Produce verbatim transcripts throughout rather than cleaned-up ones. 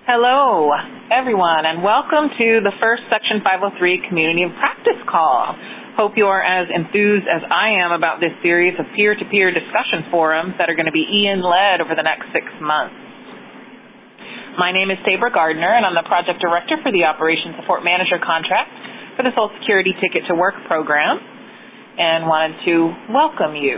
Hello, everyone, and welcome to the first Section five oh three Community of Practice call. Hope you are as enthused as I am about this series of peer-to-peer discussion forums that are going to be E N-led over the next six months. My name is Sabra Gardner, and I'm the Project Director for the Operations Support Manager contract for the Social Security Ticket to Work program, and wanted to welcome you.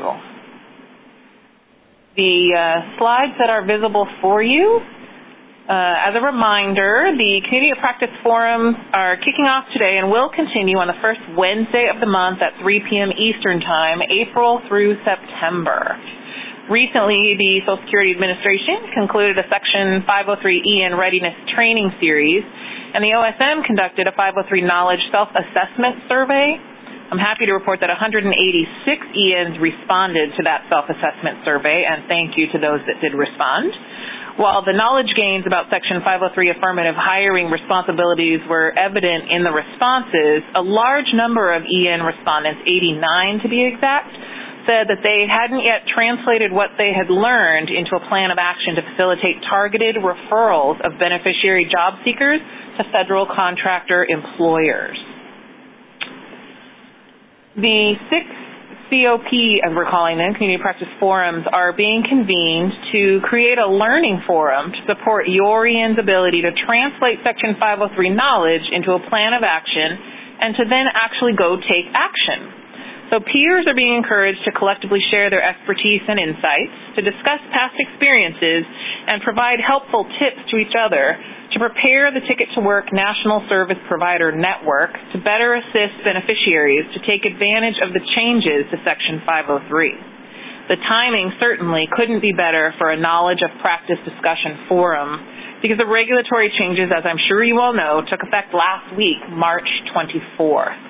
The uh, slides that are visible for you, Uh, as a reminder, the Community of Practice Forums are kicking off today and will continue on the first Wednesday of the month at three p.m. Eastern Time, April through September. Recently, the Social Security Administration concluded a Section five oh three E N Readiness Training Series, and the O S M conducted a five oh three Knowledge Self-Assessment Survey. I'm happy to report that one hundred eighty-six E Ns responded to that self-assessment survey, and thank you to those that did respond. While the knowledge gains about Section five oh three affirmative hiring responsibilities were evident in the responses, a large number of E N respondents, eighty-nine to be exact, said that they hadn't yet translated what they had learned into a plan of action to facilitate targeted referrals of beneficiary job seekers to federal contractor employers. The six C O P, as we're calling them, Community Practice Forums, are being convened to create a learning forum to support your E N's ability to translate Section five oh three knowledge into a plan of action and to then actually go take action. So peers are being encouraged to collectively share their expertise and insights, to discuss past experiences, and provide helpful tips to each other to prepare the Ticket to Work National Service Provider Network to better assist beneficiaries to take advantage of the changes to Section five oh three. The timing certainly couldn't be better for a knowledge of practice discussion forum because the regulatory changes, as I'm sure you all know, took effect last week, March twenty-fourth.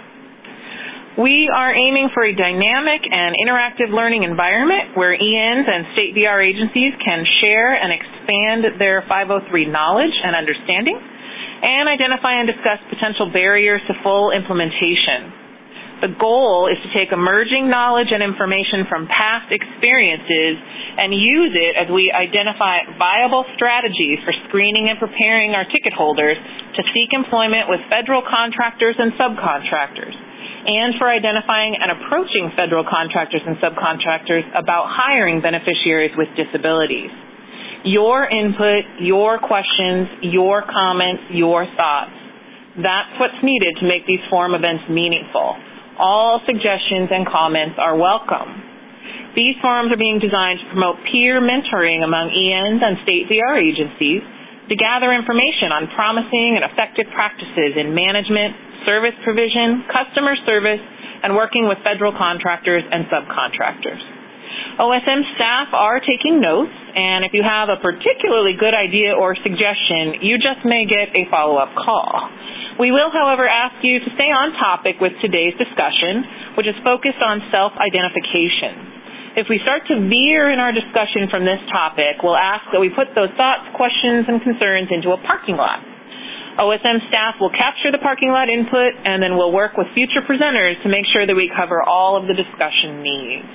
We are aiming for a dynamic and interactive learning environment where E Ns and state V R agencies can share and expand their five oh three knowledge and understanding and identify and discuss potential barriers to full implementation. The goal is to take emerging knowledge and information from past experiences and use it as we identify viable strategies for screening and preparing our ticket holders to seek employment with federal contractors and subcontractors, and for identifying and approaching federal contractors and subcontractors about hiring beneficiaries with disabilities. Your input, your questions, your comments, your thoughts. That's what's needed to make these forum events meaningful. All suggestions and comments are welcome. These forums are being designed to promote peer mentoring among E Ns and state V R agencies to gather information on promising and effective practices in management, service provision, customer service, and working with federal contractors and subcontractors. O S M staff are taking notes, and if you have a particularly good idea or suggestion, you just may get a follow-up call. We will, however, ask you to stay on topic with today's discussion, which is focused on self-identification. If we start to veer in our discussion from this topic, we'll ask that we put those thoughts, questions, and concerns into a parking lot. O S M staff will capture the parking lot input, and then we'll work with future presenters to make sure that we cover all of the discussion needs.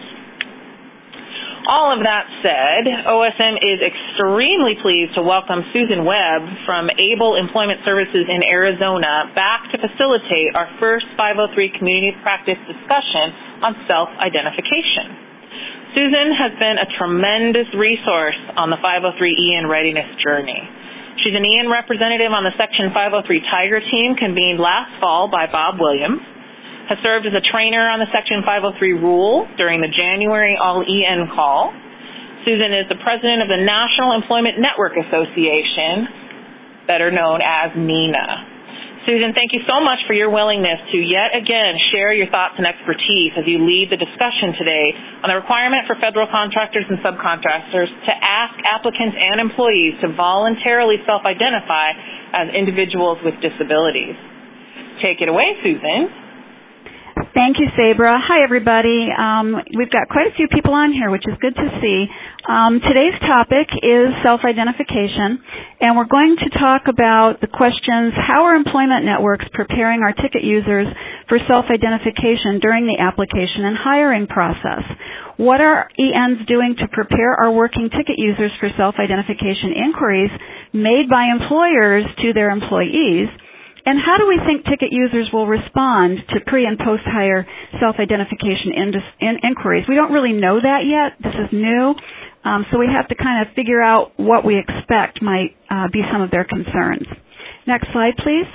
All of that said, O S M is extremely pleased to welcome Susan Webb from Able Employment Services in Arizona back to facilitate our first five oh three Community Practice discussion on self-identification. Susan has been a tremendous resource on the five oh three E N readiness journey. She's an E N representative on the Section five oh three Tiger team convened last fall by Bob Williams, has served as a trainer on the Section five oh three rule during the January All-E N call. Susan is the president of the National Employment Network Association, better known as NENA. Susan, thank you so much for your willingness to yet again share your thoughts and expertise as you lead the discussion today on the requirement for federal contractors and subcontractors to ask applicants and employees to voluntarily self-identify as individuals with disabilities. Take it away, Susan. Thank you, Sabra. Hi, everybody. Um, we've got quite a few people on here, which is good to see. Um, today's topic is self-identification, and we're going to talk about the questions, how are employment networks preparing our ticket users for self-identification during the application and hiring process? What are E Ns doing to prepare our working ticket users for self-identification inquiries made by employers to their employees? And how do we think ticket users will respond to pre- and post-hire self-identification in- in- inquiries? We don't really know that yet. This is new. Um, so we have to kind of figure out what we expect might uh, be some of their concerns. Next slide, please.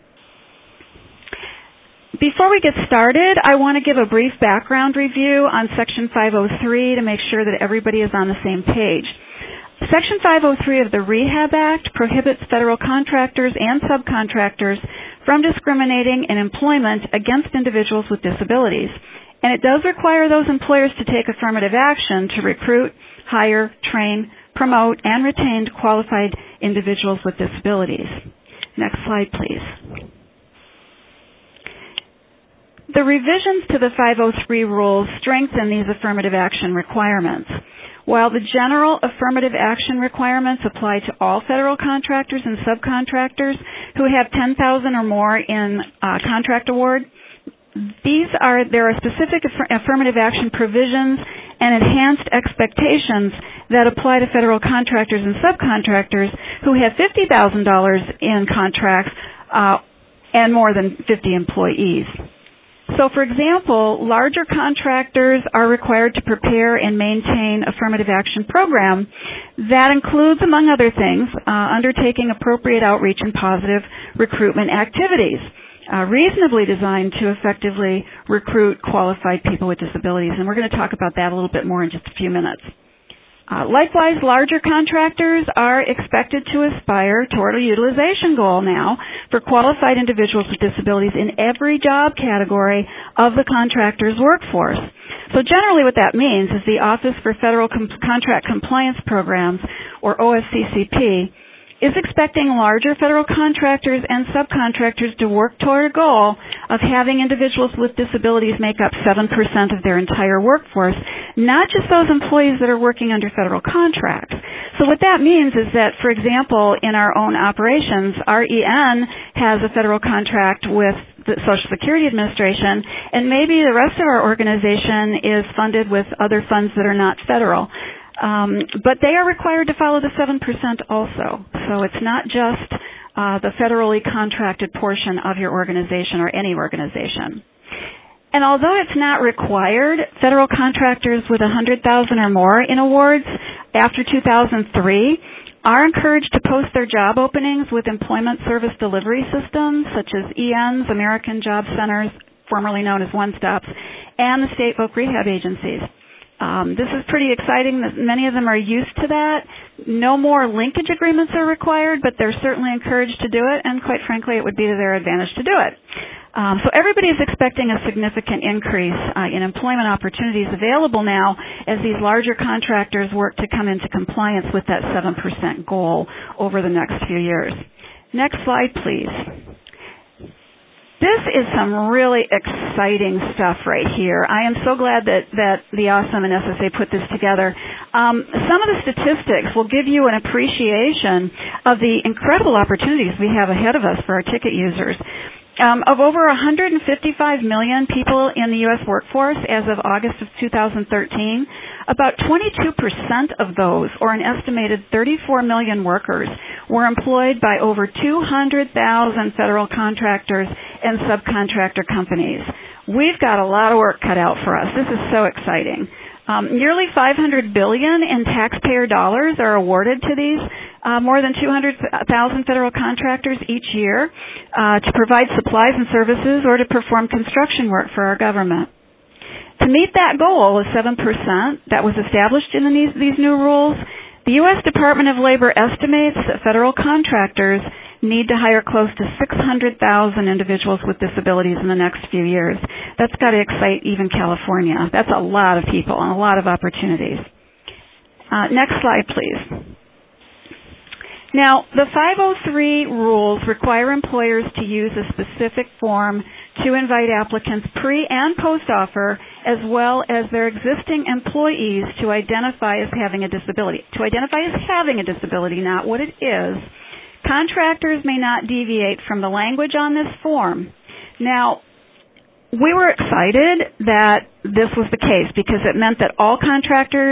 Before we get started, I want to give a brief background review on Section five oh three to make sure that everybody is on the same page. Section five oh three of the Rehab Act prohibits federal contractors and subcontractors from discriminating in employment against individuals with disabilities. And it does require those employers to take affirmative action to recruit, hire, train, promote, and retain qualified individuals with disabilities. Next slide, please. The revisions to the five oh three rules strengthen these affirmative action requirements. While the general affirmative action requirements apply to all federal contractors and subcontractors who have ten thousand dollars or more in uh, contract award, these are there are specific aff- affirmative action provisions and enhanced expectations that apply to federal contractors and subcontractors who have fifty thousand dollars in contracts uh, and more than fifty employees. So, for example, larger contractors are required to prepare and maintain affirmative action program that includes, among other things, uh, undertaking appropriate outreach and positive recruitment activities, uh, reasonably designed to effectively recruit qualified people with disabilities. And we're going to talk about that a little bit more in just a few minutes. Uh, likewise, larger contractors are expected to aspire toward a utilization goal now for qualified individuals with disabilities in every job category of the contractor's workforce. So generally what that means is the Office for Federal Com- Contract Compliance Programs, or O F C C P, is expecting larger federal contractors and subcontractors to work toward a goal of having individuals with disabilities make up seven percent of their entire workforce, not just those employees that are working under federal contracts. So what that means is that, for example, in our own operations, R E N has a federal contract with the Social Security Administration, and maybe the rest of our organization is funded with other funds that are not federal. Um, but they are required to follow the seven percent also. So it's not just uh, the federally contracted portion of your organization or any organization. And although it's not required, federal contractors with one hundred thousand dollars or more in awards after two thousand three are encouraged to post their job openings with employment service delivery systems such as E Ns, American Job Centers, formerly known as one-stops, and the state voc rehab agencies. Um, this is pretty exciting that many of them are used to that. No more linkage agreements are required, but they're certainly encouraged to do it, and quite frankly, it would be to their advantage to do it. Um, so everybody is expecting a significant increase uh, in employment opportunities available now as these larger contractors work to come into compliance with that seven percent goal over the next few years. Next slide, please. This is some really exciting stuff right here. I am so glad that, that the Awesome and S S A put this together. Um, some of the statistics will give you an appreciation of the incredible opportunities we have ahead of us for our ticket users. Um, of over one hundred fifty-five million people in the U S workforce as of August of two thousand thirteen, about twenty-two percent of those, or an estimated thirty-four million workers, were employed by over two hundred thousand federal contractors and subcontractor companies. We've got a lot of work cut out for us. This is so exciting. Um, nearly five hundred billion dollars in taxpayer dollars are awarded to these uh, more than two hundred thousand federal contractors each year uh, to provide supplies and services or to perform construction work for our government. To meet that goal of seven percent that was established in these, these new rules, the U S Department of Labor estimates that federal contractors need to hire close to six hundred thousand individuals with disabilities in the next few years. That's got to excite even California. That's a lot of people and a lot of opportunities. Uh, next slide, please. Now, the five oh three rules require employers to use a specific form to invite applicants pre- and post-offer, as well as their existing employees, to identify as having a disability. To identify as having a disability, not what it is. Contractors may not deviate from the language on this form. Now, we were excited that this was the case because it meant that all contractors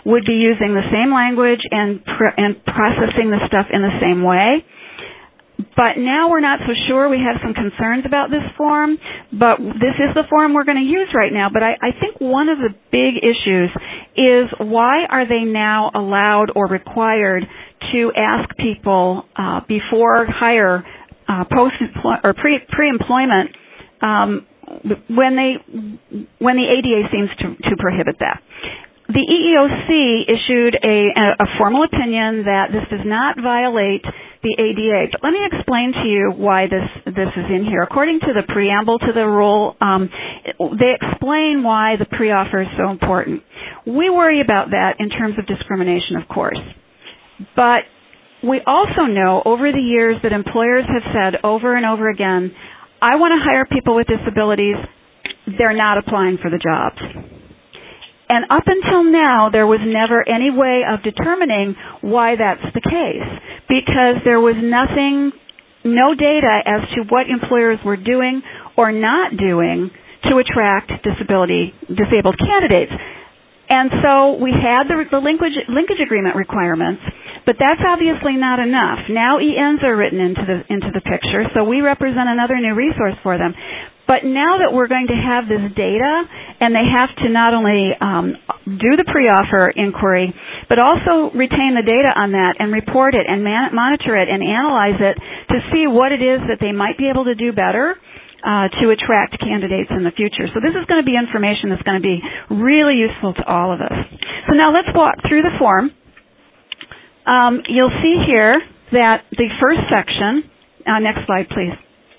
would be using the same language and, pr- and processing the stuff in the same way. But now we're not so sure. We have some concerns about this form, but this is the form we're going to use right now. But I, I think one of the big issues is why are they now allowed or required to ask people uh, before hire, uh, post or pre pre-employment um, when they when the A D A seems to, to prohibit that. The E E O C issued a, a formal opinion that this does not violate the A D A. But let me explain to you why this this is in here. According to the preamble to the rule, um, they explain why the pre-offer is so important. We worry about that in terms of discrimination, of course. But we also know over the years that employers have said over and over again, I want to hire people with disabilities. They're not applying for the jobs. And up until now, there was never any way of determining why that's the case, because there was nothing, no data as to what employers were doing or not doing to attract disability, disabled candidates. And so we had the, the linkage, linkage agreement requirements, but that's obviously not enough. Now E Ns are written into the, into the picture, so we represent another new resource for them. But now that we're going to have this data, and they have to not only um, do the pre-offer inquiry, but also retain the data on that and report it and man- monitor it and analyze it to see what it is that they might be able to do better uh, to attract candidates in the future. So this is going to be information that's going to be really useful to all of us. So now let's walk through the form. Um, you'll see here that the first section, uh, next slide please,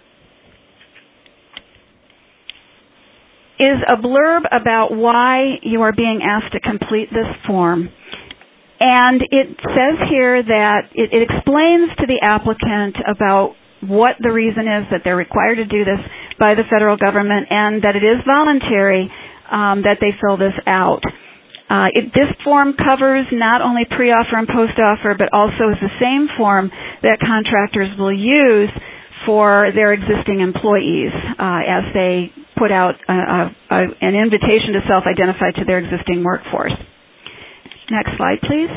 is a blurb about why you are being asked to complete this form. And it says here that it, it explains to the applicant about what the reason is that they're required to do this by the federal government and that it is voluntary um, that they fill this out. Uh, it, this form covers not only pre-offer and post-offer, but also is the same form that contractors will use for their existing employees uh, as they put out a, a, a, an invitation to self-identify to their existing workforce. Next slide, please.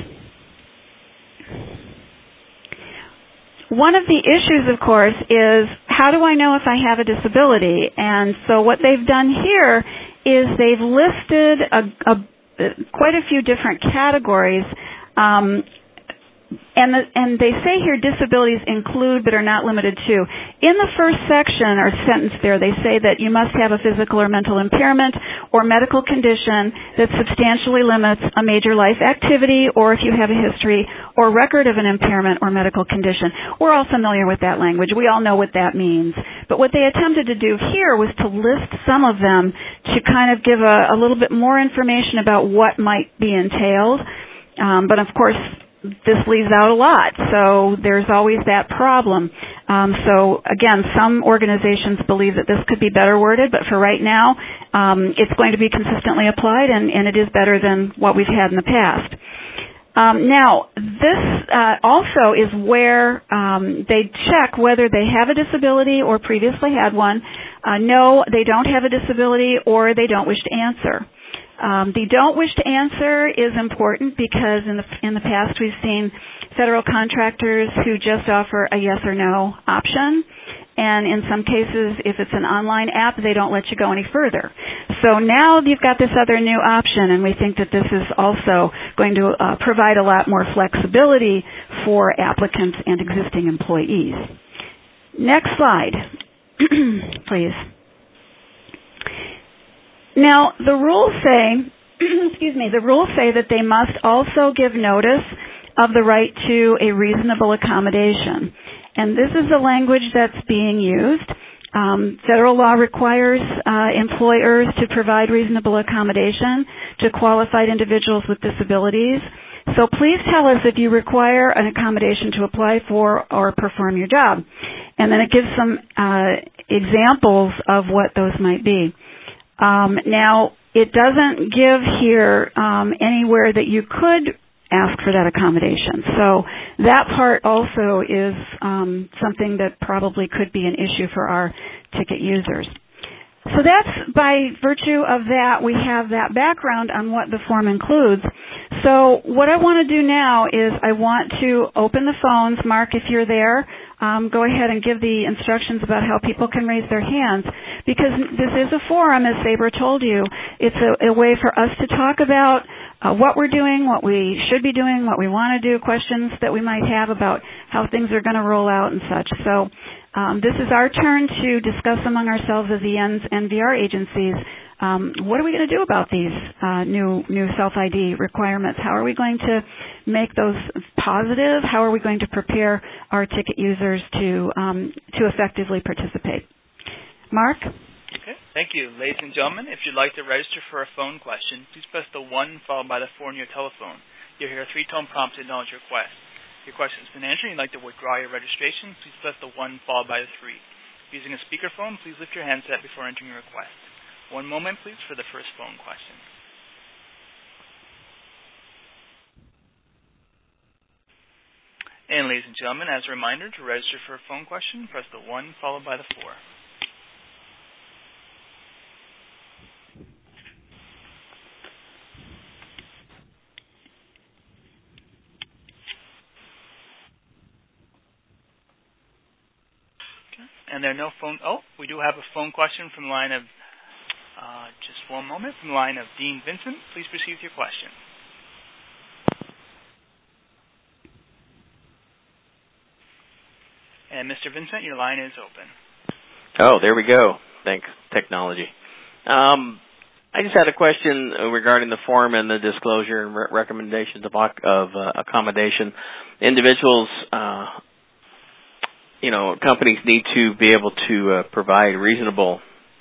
One of the issues, of course, is how do I know if I have a disability? And so what they've done here is they've listed a, a, quite a few different categories. Um, And, the, and they say here disabilities include but are not limited to. In the first section or sentence there, they say that you must have a physical or mental impairment or medical condition that substantially limits a major life activity, or if you have a history or record of an impairment or medical condition. We're all familiar with that language. We all know what that means. But what they attempted to do here was to list some of them to kind of give a, a little bit more information about what might be entailed. Um, but of course, this leaves out a lot, so there's always that problem. Um, so again, some organizations believe that this could be better worded, but for right now, um, it's going to be consistently applied, and, and it is better than what we've had in the past. Um, now, this uh, also is where um, they check whether they have a disability or previously had one. Uh, no, they don't have a disability, or they don't wish to answer. Um, the don't wish to answer is important because in the in the past we've seen federal contractors who just offer a yes or no option, and in some cases, if it's an online app, they don't let you go any further. So now you've got this other new option, and we think that this is also going to uh, provide a lot more flexibility for applicants and existing employees. Next slide, please. Now, the rules say, excuse me, the rules say that they must also give notice of the right to a reasonable accommodation. And this is the language that's being used. Um, federal law requires uh, employers to provide reasonable accommodation to qualified individuals with disabilities. So please tell us if you require an accommodation to apply for or perform your job. And then it gives some uh, examples of what those might be. Um, now, it doesn't give here um, anywhere that you could ask for that accommodation. So that part also is um, something that probably could be an issue for our ticket users. So that's, by virtue of that, we have that background on what the form includes. So what I want to do now is I want to open the phones. Mark, if you're there, um, go ahead and give the instructions about how people can raise their hands, because this is a forum, as Sabra told you. It's a, a way for us to talk about uh, what we're doing, what we should be doing, what we want to do, questions that we might have about how things are going to roll out and such. So um, this is our turn to discuss among ourselves as E Ns and V R agencies. Um, what are we going to do about these uh, new new self-I D requirements? How are we going to make those positive? How are we going to prepare our ticket users to um, to effectively participate? Mark? Okay, thank you. Ladies and gentlemen, if you'd like to register for a phone question, please press the one followed by the four on your telephone. You'll hear a three-tone prompt to acknowledge your request. If your question has been answered and you'd like to withdraw your registration, please press the one followed by the three. If using a speakerphone, please lift your handset before entering your request. One moment, please, for the first phone question. And ladies and gentlemen, as a reminder, to register for a phone question, press the one followed by the four. Okay. And there are no phone. Oh, we do have a phone question from the line of. Uh, just one moment. From the line of Dean Vincent, please proceed with your question. And Mister Vincent, your line is open. Oh, there we go. Thanks, technology. Um, I just had a question regarding the form and the disclosure and re- recommendations of, of uh, accommodation. Individuals, uh, you know, companies need to be able to uh, provide reasonable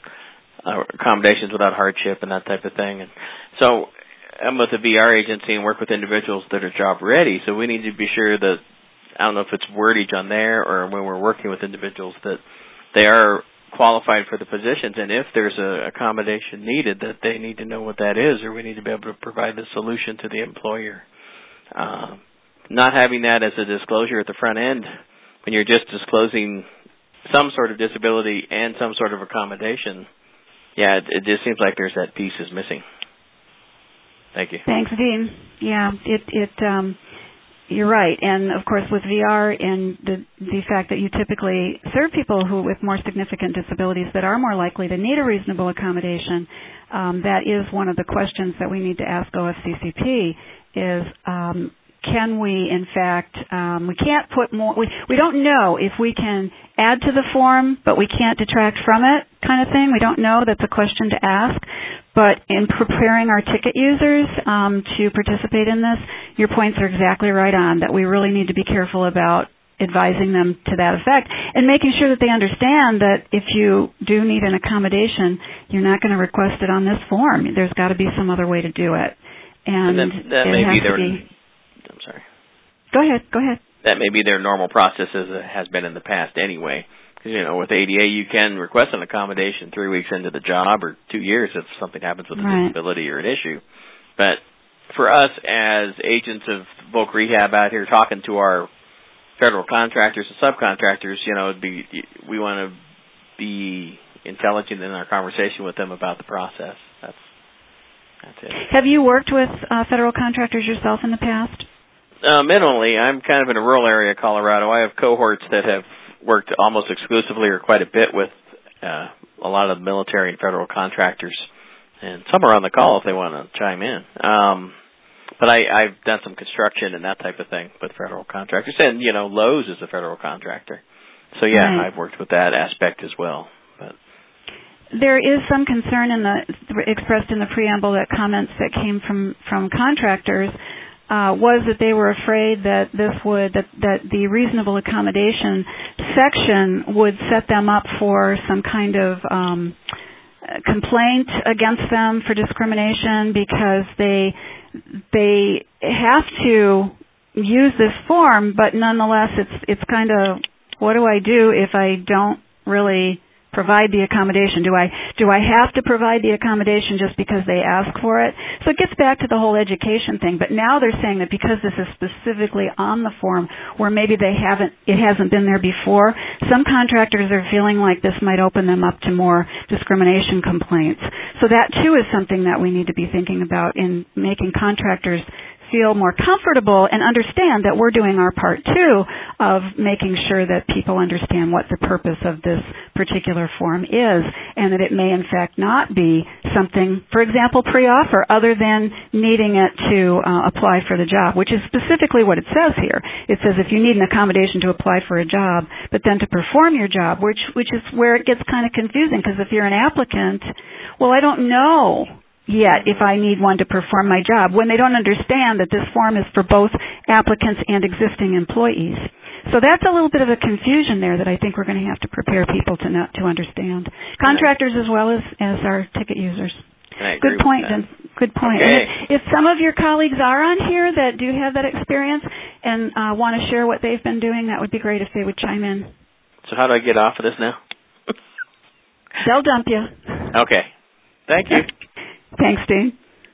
Uh, accommodations without hardship and that type of thing. And so I'm with a V R agency and work with individuals that are job ready, so we need to be sure that, I don't know if it's wordage on there or when we're working with individuals, that they are qualified for the positions, and if there's a accommodation needed, that they need to know what that is, or we need to be able to provide the solution to the employer. Uh, not having that as a disclosure at the front end, when you're just disclosing some sort of disability and some sort of accommodation, yeah, it, it just seems like there's that piece is missing. Thank you. Thanks, Dean. Yeah, it it um, you're right, and of course with V R and the the fact that you typically serve people who with more significant disabilities that are more likely to need a reasonable accommodation, um, that is one of the questions that we need to ask O F C C P. Is um, can we, in fact, um, we can't put more, we, we don't know if we can add to the form, but we can't detract from it kind of thing. We don't know. That's a question to ask. But in preparing our ticket users um, to participate in this, your points are exactly right on, that we really need to be careful about advising them to that effect and making sure that they understand that if you do need an accommodation, you're not going to request it on this form. There's got to be some other way to do it. And, and that, that it may has be their, to be... I'm sorry. Go ahead, go ahead. That may be their normal process as it has been in the past anyway. Because, you know, with A D A, you can request an accommodation three weeks into the job or two years if something happens with a right. disability or an issue. But for us as agents of Voc Rehab out here talking to our federal contractors and subcontractors, you know, it'd be, we want to be intelligent in our conversation with them about the process. That's that's it. Have you worked with uh, federal contractors yourself in the past? Uh, minimally. I'm kind of in a rural area of Colorado. I have cohorts that have worked almost exclusively or quite a bit with uh, a lot of military and federal contractors. And some are on the call if they want to chime in. Um, but I, I've done some construction and that type of thing with federal contractors. And, you know, Lowe's is a federal contractor. So, yeah, right. I've worked with that aspect as well. But there is some concern in the expressed in the preamble that comments that came from, from contractors uh, was that they were afraid that this would that, that the reasonable accommodation section would set them up for some kind of um, complaint against them for discrimination because they they have to use this form, but nonetheless it's it's kind of, what do I do if I don't really provide the accommodation? Do I do I have to provide the accommodation just because they ask for it? So it gets back to the whole education thing. But now they're saying that because this is specifically on the form where maybe they haven't it hasn't been there before, some contractors are feeling like this might open them up to more discrimination complaints. So that too is something that we need to be thinking about in making contractors feel more comfortable and understand that we're doing our part too of making sure that people understand what the purpose of this particular form is, and that it may in fact not be something, for example, pre-offer, other than needing it to uh, apply for the job, which is specifically what it says here. It says if you need an accommodation to apply for a job, but then to perform your job, which which is where it gets kind of confusing, because if you're an applicant, well, I don't know yet if I need one to perform my job, when they don't understand that this form is for both applicants and existing employees. So that's a little bit of a confusion there that I think we're going to have to prepare people to know, to understand. Contractors as well as, as our ticket users. Good point, Vince. Good point. Okay. If some of your colleagues are on here that do have that experience and uh, want to share what they've been doing, that would be great if they would chime in. So how do I get off of this now? They'll dump you. Okay. Thank you. Thanks, Dean.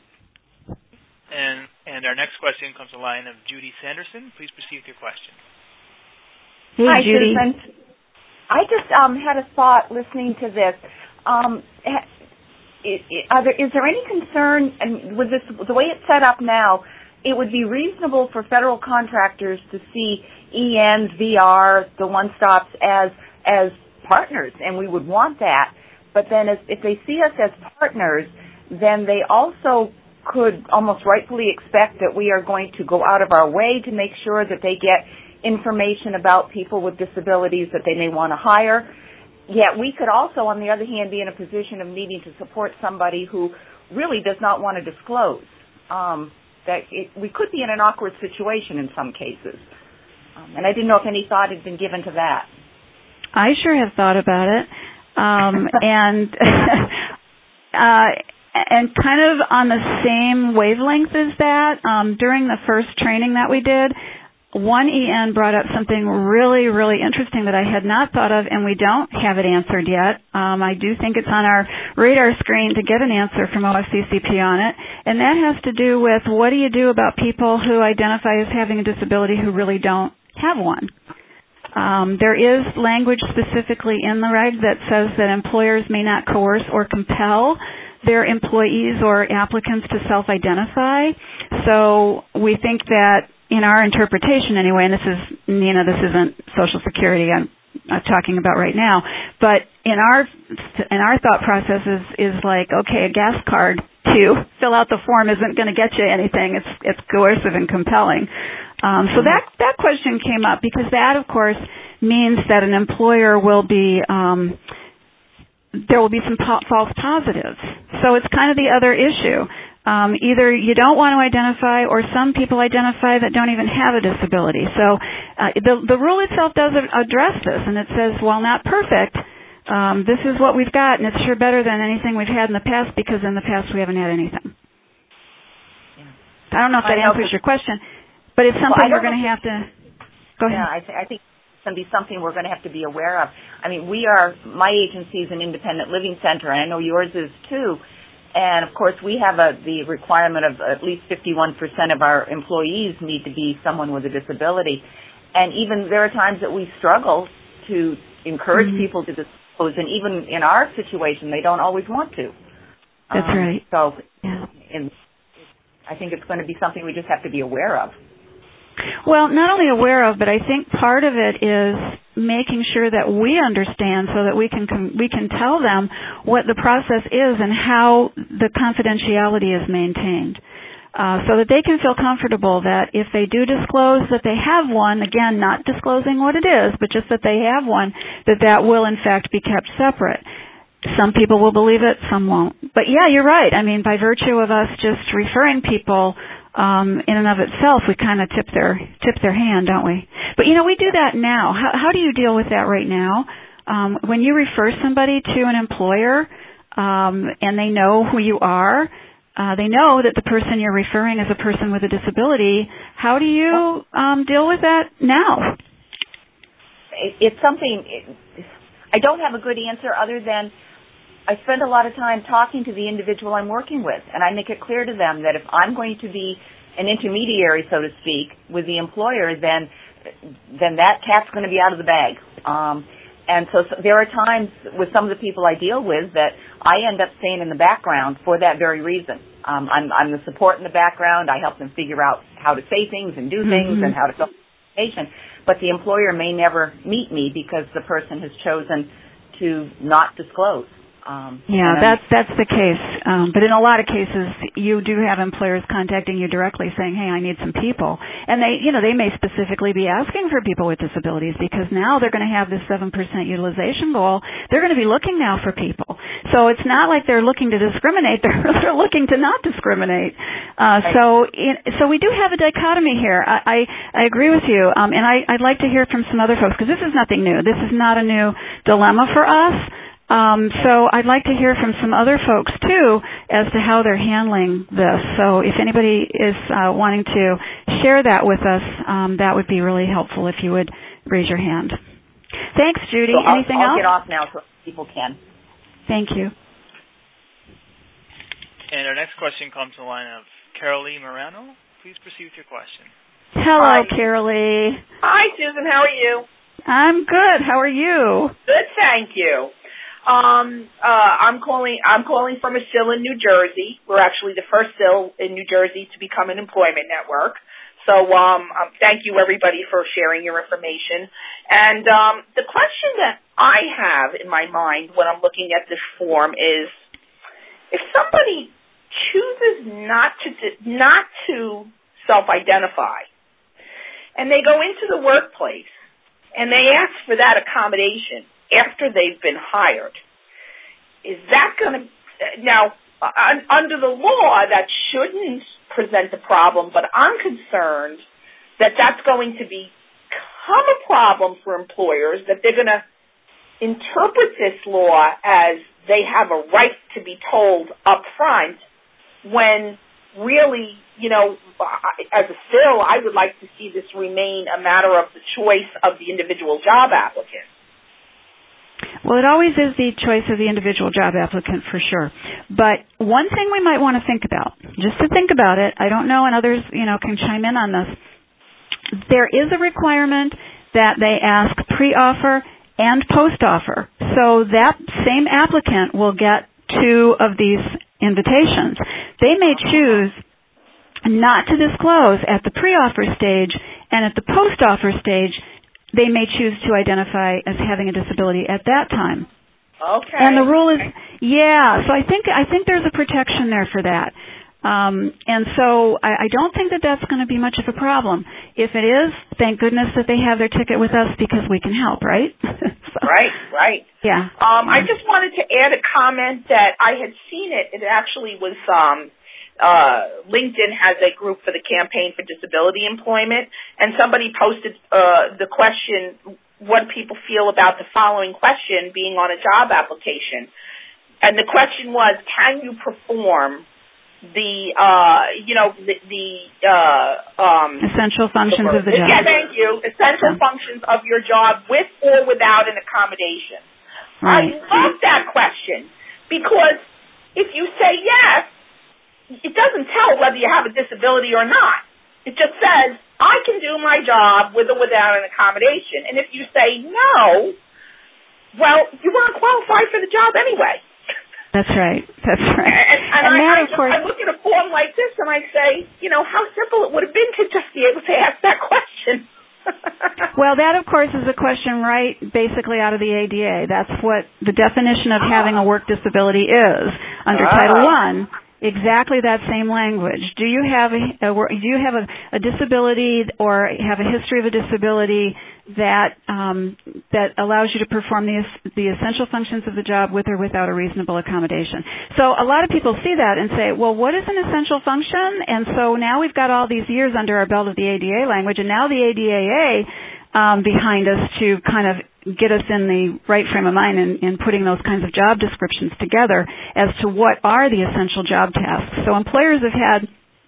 And and our next question comes to the line of Judy Sanderson. Please proceed with your question. Hey, Hi, Judy. Susan. I just um, had a thought listening to this. Um, Is, are there, is there any concern, and with this, the way it's set up now, it would be reasonable for federal contractors to see E Ns, V R, the one-stops as as partners, and we would want that. But then as, if they see us as partners, then they also could almost rightfully expect that we are going to go out of our way to make sure that they get information about people with disabilities that they may want to hire. Yet we could also, on the other hand, be in a position of needing to support somebody who really does not want to disclose. Um, that it, we could be in an awkward situation in some cases. Um, and I didn't know if any thought had been given to that. I sure have thought about it. Um, and uh, and kind of on the same wavelength as that, um, during the first training that we did, one E N brought up something really, really interesting that I had not thought of, and we don't have it answered yet. Um, I do think it's on our radar screen to get an answer from O F C C P on it, and that has to do with what do you do about people who identify as having a disability who really don't have one. Um, there is language specifically in the reg that says that employers may not coerce or compel their employees or applicants to self-identify. So we think that in our interpretation anyway, and this is, Nina, this isn't Social Security I'm, I'm talking about right now, but in our in our thought process is, is like, okay, a gas card to fill out the form isn't going to get you anything. It's it's coercive and compelling. Um, so that, that question came up because that, of course, means that an employer will be, um, there will be some po- false positives. So it's kind of the other issue. Um, either you don't want to identify, or some people identify that don't even have a disability. So uh, the, the rule itself does address this, and it says, while not perfect, um, this is what we've got, and it's sure better than anything we've had in the past, because in the past we haven't had anything. Yeah. I don't know if that answers your question, but it's something well, we're going to have to go ahead. Yeah, I, th- I think it's going to be something we're going to have to be aware of. I mean, we are, my agency is an independent living center, and I know yours is too. And, of course, we have a, the requirement of at least fifty-one percent of our employees need to be someone with a disability. And even there are times that we struggle to encourage mm-hmm. people to disclose, and even in our situation, they don't always want to. That's um, right. So yeah. in, I think it's going to be something we just have to be aware of. Well, not only aware of, but I think part of it is making sure that we understand so that we can we can tell them what the process is and how the confidentiality is maintained, uh, so that they can feel comfortable that if they do disclose that they have one, again, not disclosing what it is, but just that they have one, that that will in fact be kept separate. Some people will believe it, some won't. But yeah, you're right. I mean, by virtue of us just referring people, Um, in and of itself, we kind of tip their tip their hand, don't we? But, you know, we do that now. How, how do you deal with that right now? Um, when you refer somebody to an employer um, and they know who you are, uh, they know that the person you're referring is a person with a disability, how do you um, deal with that now? It's something, I don't have a good answer other than I spend a lot of time talking to the individual I'm working with, and I make it clear to them that if I'm going to be an intermediary, so to speak, with the employer, then then that cat's going to be out of the bag. Um, and so, so there are times with some of the people I deal with that I end up staying in the background for that very reason. Um, I'm, I'm the support in the background. I help them figure out how to say things and do things mm-hmm. and how to fill application. But the employer may never meet me because the person has chosen to not disclose. Um, yeah, that's that's the case. Um, but in a lot of cases, you do have employers contacting you directly saying, "Hey, I need some people," and they, you know, they may specifically be asking for people with disabilities because now they're going to have this seven percent utilization goal. They're going to be looking now for people. So it's not like they're looking to discriminate; they're they're looking to not discriminate. Uh, so in, so we do have a dichotomy here. I I, I agree with you, um, and I, I'd like to hear from some other folks because this is nothing new. This is not a new dilemma for us. Um, so I'd like to hear from some other folks, too, as to how they're handling this. So if anybody is uh, wanting to share that with us, um, that would be really helpful if you would raise your hand. Thanks, Judy. So Anything I'll, I'll else? get off now so people can. Thank you. And our next question comes to the line of Carolee Morano. Please proceed with your question. Hello, Hi. Carolee. Hi, Susan. How are you? I'm good. How are you? Good, thank you. Um, uh, I'm calling, I'm calling from a S I L in New Jersey. We're actually the first S I L in New Jersey to become an employment network. So, um, um thank you everybody for sharing your information. And, um, the question that I have in my mind when I'm looking at this form is, if somebody chooses not to, not to self-identify, and they go into the workplace, and they ask for that accommodation after they've been hired, is that going to, now, uh, under the law, that shouldn't present a problem, but I'm concerned that that's going to become a problem for employers, that they're going to interpret this law as they have a right to be told up front, when really, you know, as a S I L, I would like to see this remain a matter of the choice of the individual job applicant. Well, it always is the choice of the individual job applicant for sure. But one thing we might want to think about, just to think about it, I don't know, and others, you know, can chime in on this. There is a requirement that they ask pre-offer and post-offer. So that same applicant will get two of these invitations. They may choose not to disclose at the pre-offer stage, and at the post-offer stage, they may choose to identify as having a disability at that time. Okay. And the rule is, yeah, so I think I think there's a protection there for that. Um, and so I, I don't think that that's going to be much of a problem. If it is, thank goodness that they have their ticket with us because we can help, right? so, right, right. Yeah. Um, I just wanted to add a comment that I had seen it. It actually was um, uh, LinkedIn has a group for the Campaign for Disability Employment, and somebody posted uh, the question, what people feel about the following question being on a job application. And the question was, can you perform the, uh, you know, the, the uh, um, essential functions the, of the job. Yeah, thank you. Essential yeah. functions of your job with or without an accommodation. Right. I love that question because if you say yes, it doesn't tell whether you have a disability or not. It just says, I can do my job with or without an accommodation. And if you say no, well, you weren't qualified for the job anyway. That's right. That's right. And, and, and I, that, I, of course, I look at a form like this and I say, you know, how simple it would have been to just be able to ask that question. Well, that, of course, is a question right basically out of the A D A. That's what the definition of having a work disability is under ah. Title One. Exactly that same language. Do you have a, a do you have a, a disability or have a history of a disability that um, that allows you to perform the the essential functions of the job with or without a reasonable accommodation? So a lot of people see that and say, well, what is an essential function? And so now we've got all these years under our belt of the A D A language, and now the A D A A um, behind us to kind of get us in the right frame of mind in, in putting those kinds of job descriptions together as to what are the essential job tasks. So employers have had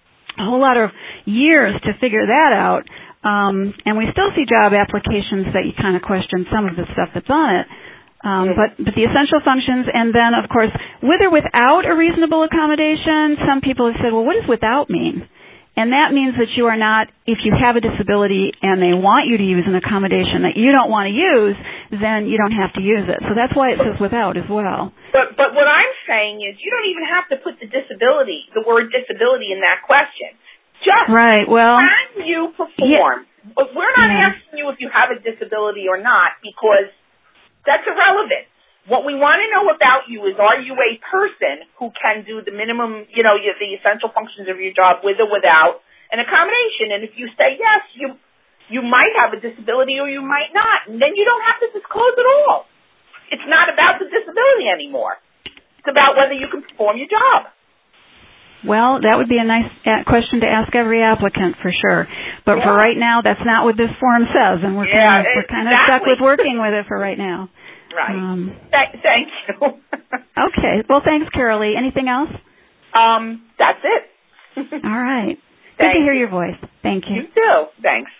a whole lot of years to figure that out, um, and we still see job applications that you kind of question some of the stuff that's on it. Um, but, but the essential functions, and then, of course, with or without a reasonable accommodation, some people have said, well, what does without mean? And that means that you are not, if you have a disability and they want you to use an accommodation that you don't want to use, then you don't have to use it. So that's why it says without as well. But but what I'm saying is you don't even have to put the disability, the word disability in that question. Just right. Well, can you perform? Yeah. But we're not yeah. asking you if you have a disability or not, because that's irrelevant. What we want to know about you is, are you a person who can do the minimum, you know, the essential functions of your job with or without an accommodation? And if you say yes, you you might have a disability or you might not, and then you don't have to disclose it all. It's not about the disability anymore. It's about whether you can perform your job. Well, that would be a nice question to ask every applicant for sure. But yeah. for right now, that's not what this form says, and we're yeah, kind of, we're kind of exactly. stuck with working with it for right now. Right. Um, Th- thank you. Okay. Well, thanks, Carolee. Anything else? Um, that's it. All right. Thank Good to hear you. your voice. Thank you. You too. Thanks.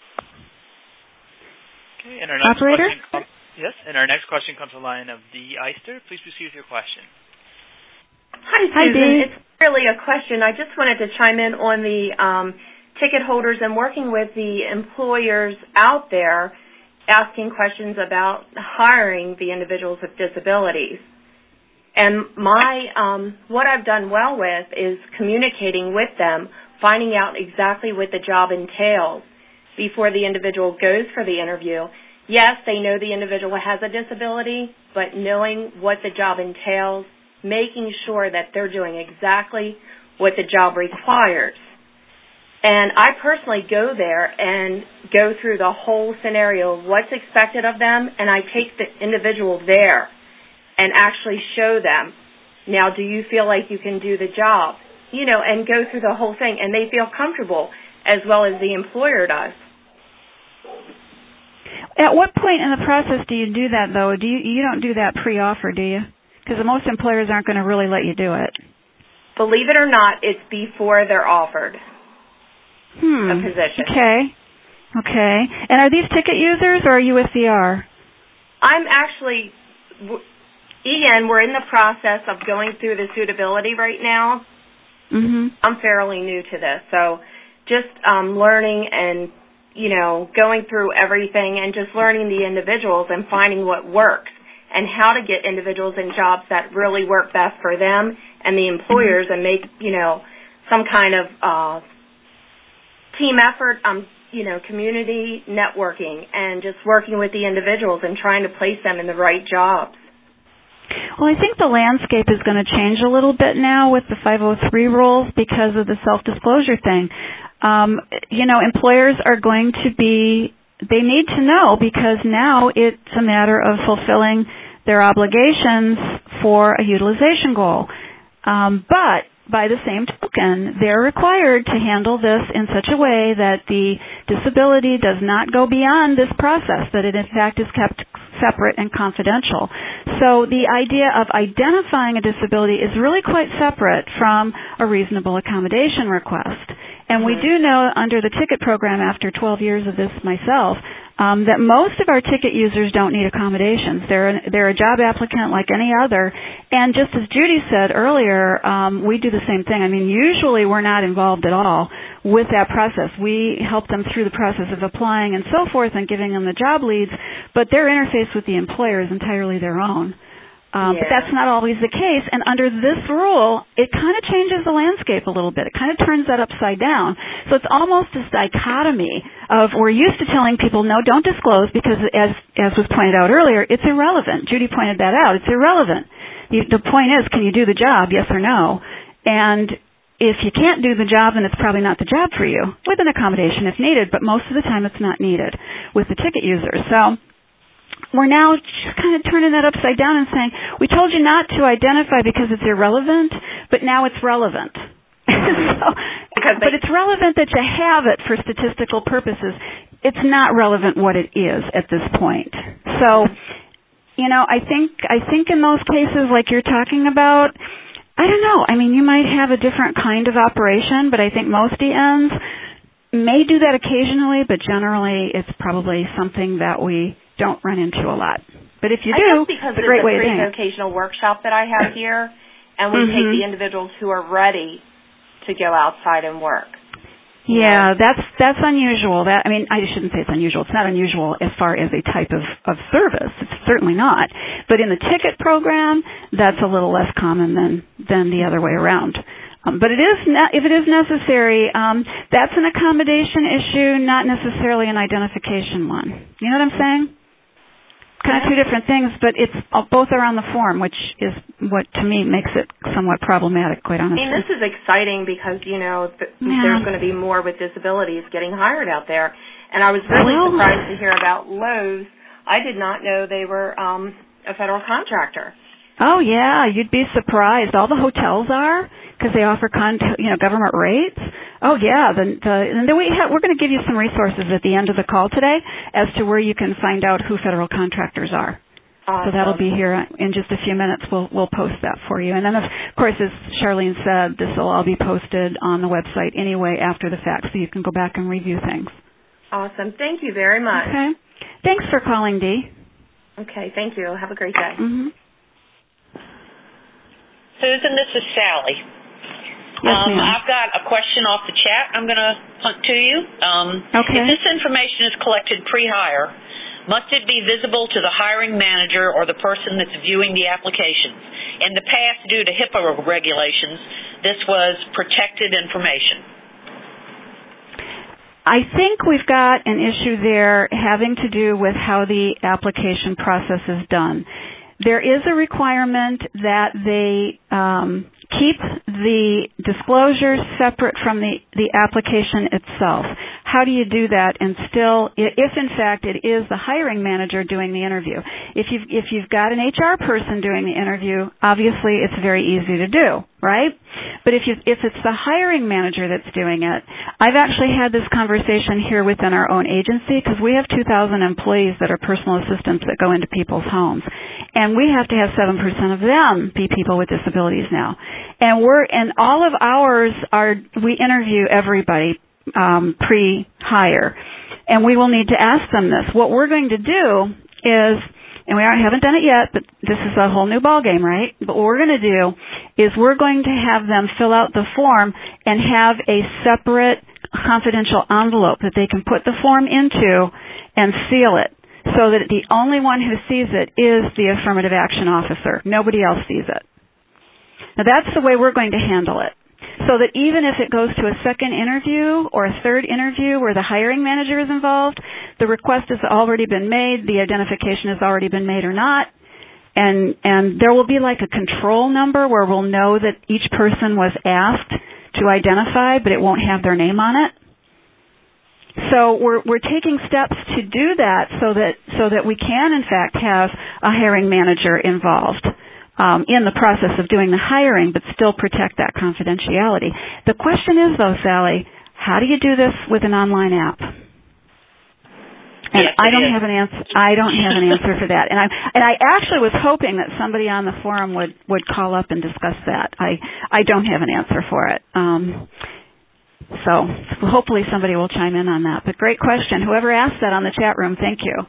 Okay. And our next Operator? question comes, yes. And our next question comes to the line of Dee Eister. Please proceed with your question. Hi, Susan. Hi, Dee. It's really a question. I just wanted to chime in on the um, ticket holders and working with the employers out there, asking questions about hiring the individuals with disabilities. And my um, what I've done well with is communicating with them, finding out exactly what the job entails before the individual goes for the interview. Yes, they know the individual has a disability, but knowing what the job entails, making sure that they're doing exactly what the job requires. And I personally go there and go through the whole scenario of what's expected of them, and I take the individual there and actually show them, now, do you feel like you can do the job? You know, and go through the whole thing, and they feel comfortable as well as the employer does. At what point in the process do you do that, though? Do you, you don't do that pre-offer, do you? Because most employers aren't going to really let you do it. Believe it or not, it's before they're offered hmm. a position. Okay. Okay. And are these ticket users or are you a C R? I'm actually, Ian, we're in the process of going through the suitability right now. Mm-hmm. I'm fairly new to this, so just um, learning and, you know, going through everything and just learning the individuals and finding what works and how to get individuals in jobs that really work best for them and the employers, mm-hmm. and make, you know, some kind of uh, team effort, um, you know, community networking and just working with the individuals and trying to place them in the right jobs. Well, I think the landscape is going to change a little bit now with the five oh three rules because of the self-disclosure thing. Um, you know, employers are going to be, they need to know because now it's a matter of fulfilling their obligations for a utilization goal. Um, but by the same token, they're required to handle this in such a way that the disability does not go beyond this process, that it in fact is kept separate and confidential. So the idea of identifying a disability is really quite separate from a reasonable accommodation request. And we do know under the ticket program, after twelve years of this myself, um, that most of our ticket users don't need accommodations. They're, an, they're a job applicant like any other. And just as Judy said earlier, um, we do the same thing. I mean, usually we're not involved at all with that process. We help them through the process of applying and so forth and giving them the job leads, but their interface with the employer is entirely their own. Um, yeah. But that's not always the case. And under this rule, it kind of changes the landscape a little bit. It kind of turns that upside down. So it's almost this dichotomy of we're used to telling people, no, don't disclose because, as as was pointed out earlier, it's irrelevant. Judy pointed that out. It's irrelevant. The, the point is, can you do the job, yes or no? And if you can't do the job, then it's probably not the job for you, with an accommodation if needed, but most of the time it's not needed with the ticket users. So we're now just kind of turning that upside down and saying, we told you not to identify because it's irrelevant, but now it's relevant. so, but it's relevant that you have it for statistical purposes. It's not relevant what it is at this point. So, you know, I think I think in those cases like you're talking about, I don't know. I mean, you might have a different kind of operation, but I think most E Ns may do that occasionally, but generally it's probably something that we don't run into a lot. But if you do, because it's a great way of doing it. It's a vocational workshop that I have here, and we mm-hmm. take the individuals who are ready to go outside and work. Yeah, that's that's unusual. That I mean, I shouldn't say it's unusual. It's not unusual as far as a type of, of service. It's certainly not. But in the ticket program, that's a little less common than than the other way around. Um, but it is ne- if it is necessary, um, that's an accommodation issue, not necessarily an identification one. You know what I'm saying? Kind of two different things, but it's uh, both are on the form, which is what to me makes it somewhat problematic, quite honestly. I mean, this is exciting because, you know, th- yeah. there's going to be more with disabilities getting hired out there. And I was really well, surprised to hear about Lowe's. I did not know they were um, a federal contractor. Oh, yeah, you'd be surprised. All the hotels are because they offer con- you know, government rates. Oh, yeah, the, the, and then we have, we're going to give you some resources at the end of the call today as to where you can find out who federal contractors are. Awesome. So that'll be here in just a few minutes. We'll we'll post that for you. And then, of course, as Charlene said, this will all be posted on the website anyway after the fact, so you can go back and review things. Awesome. Thank you very much. Okay. Thanks for calling, Dee. Okay, thank you. Have a great day. Mm-hmm. Susan, this is Sally. Yes, um, ma'am. I've got a question off the chat I'm going to punt to you. Um, okay. If this information is collected pre-hire, must it be visible to the hiring manager or the person that's viewing the applications? In the past, due to HIPAA regulations, this was protected information. I think we've got an issue there having to do with how the application process is done. There is a requirement that they um, keep the disclosures separate from the, the application itself. How do you do that and still, if in fact it is the hiring manager doing the interview? If you've, if you've got an H R person doing the interview, obviously it's very easy to do, right? But if you, if it's the hiring manager that's doing it, I've actually had this conversation here within our own agency because we have two thousand employees that are personal assistants that go into people's homes. And we have to have seven percent of them be people with disabilities now. And we're, and all of ours are, we interview everybody um, pre-hire. And we will need to ask them this. What we're going to do is, and we aren't, haven't done it yet, but this is a whole new ballgame, right? But what we're going to do is we're going to have them fill out the form and have a separate confidential envelope that they can put the form into and seal it so that the only one who sees it is the affirmative action officer. Nobody else sees it. Now that's the way we're going to handle it. So that even if it goes to a second interview or a third interview where the hiring manager is involved, the request has already been made, the identification has already been made or not, and and there will be like a control number where we'll know that each person was asked to identify, but it won't have their name on it. So we're we're taking steps to do that so that so that we can in fact have a hiring manager involved um, in the process of doing the hiring, but still protect that confidentiality. The question is, though, Sally, how do you do this with an online app? And yes, I don't is. have an answer. I don't have an answer for that. And I and I actually was hoping that somebody on the forum would would call up and discuss that. I I don't have an answer for it. Um, so hopefully somebody will chime in on that. But great question. Whoever asked that on the chat room, thank you.